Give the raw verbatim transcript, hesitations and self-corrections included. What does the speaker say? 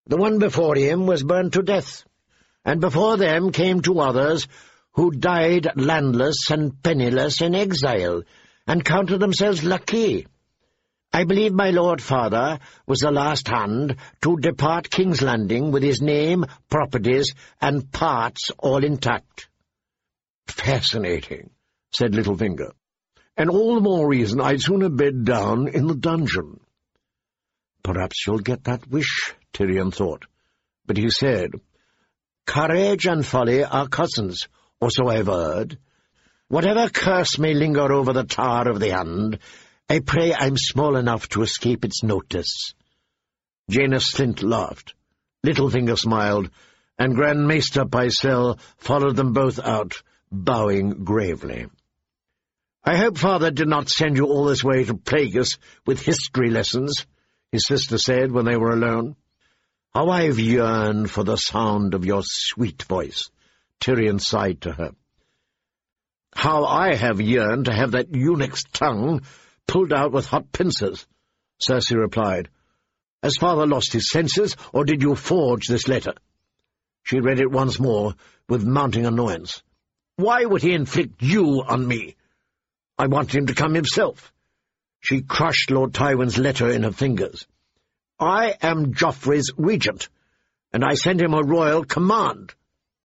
The one before him was burned to death, and before them came two others who died landless and penniless in exile, and counted themselves lucky. I believe my Lord Father was the last hand to depart King's Landing with his name, properties, and parts all intact." "Fascinating," said Littlefinger. "And all the more reason I'd sooner bed down in the dungeon." "Perhaps you'll get that wish," Tyrion thought. But he said, "Courage and folly are cousins, or so I've heard. Whatever curse may linger over the Tower of the Hand, I pray I'm small enough to escape its notice." Jaina Slint laughed. Littlefinger smiled, and Grand Maester Pycelle followed them both out, bowing gravely. "I hope Father did not send you all this way to plague us with history lessons," his sister said when they were alone. "How I've yearned for the sound of your sweet voice," Tyrion sighed to her. "How I have yearned to have that eunuch's tongue pulled out with hot pincers," Cersei replied. "Has Father lost his senses, or did you forge this letter?" She read it once more, with mounting annoyance. "Why would he inflict you on me? I wanted him to come himself." She crushed Lord Tywin's letter in her fingers. "I am Joffrey's regent, and I send him a royal command."